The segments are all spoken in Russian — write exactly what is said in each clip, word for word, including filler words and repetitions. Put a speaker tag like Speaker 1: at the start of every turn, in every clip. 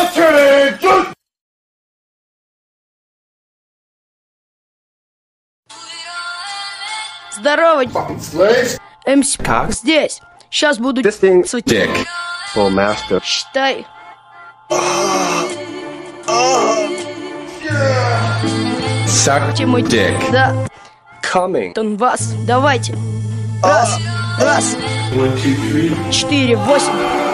Speaker 1: Attention!
Speaker 2: Здорово,
Speaker 1: Slaves.
Speaker 2: МС здесь. Сейчас буду
Speaker 3: Dick.
Speaker 2: светить.
Speaker 3: Full master.
Speaker 2: Считай.
Speaker 3: Suck
Speaker 2: Мой
Speaker 3: dick.
Speaker 2: Да,
Speaker 3: Coming.
Speaker 2: он вас. Давайте. Раз, раз, четыре, восемь.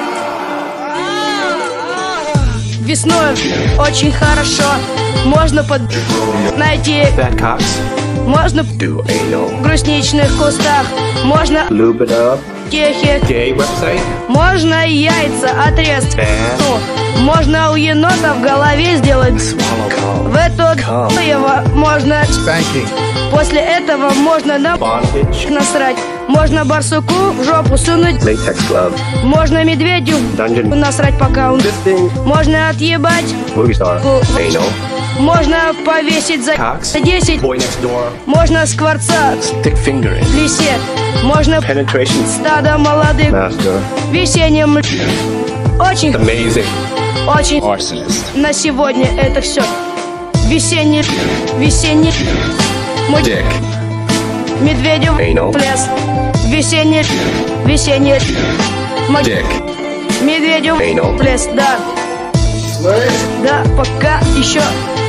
Speaker 2: Весной очень хорошо. Можно под... найти.
Speaker 3: Fat cocks.
Speaker 2: Можно
Speaker 3: Do anal.
Speaker 2: в грустничных кустах. Можно
Speaker 3: Lube it up.
Speaker 2: в техе.
Speaker 3: Gay website.
Speaker 2: Можно яйца отрезать.
Speaker 3: Bad.
Speaker 2: Ну, можно у енота в голове сделать.
Speaker 3: Swallow cum.
Speaker 2: В эту его можно.
Speaker 1: Spanking.
Speaker 2: После этого можно на
Speaker 3: Bondage.
Speaker 2: насрать. Можно барсуку в жопу сунуть.
Speaker 3: Latex glove.
Speaker 2: Можно медведю
Speaker 3: Dungeon.
Speaker 2: насрать, пока он.
Speaker 3: Fisting.
Speaker 2: Можно отъебать.
Speaker 3: Movie star. Anal.
Speaker 2: Можно повесить за
Speaker 3: Cocks.
Speaker 2: десять.
Speaker 3: Boy next door.
Speaker 2: Можно скворца
Speaker 3: Stick fingering.
Speaker 2: в лесе. Можно
Speaker 3: Penetration.
Speaker 2: стадо молодых
Speaker 3: Master.
Speaker 2: весенним. Очень,
Speaker 3: Amazing.
Speaker 2: очень.
Speaker 3: Arsonist.
Speaker 2: На сегодня это все. Весенний, весенний. Мой
Speaker 3: Dick.
Speaker 2: медведю
Speaker 3: Anal.
Speaker 2: в лес. Весенний, весенний. Мой
Speaker 3: Dick.
Speaker 2: медведю
Speaker 3: Anal.
Speaker 2: в лес. Да,
Speaker 1: Slaves.
Speaker 2: да, пока еще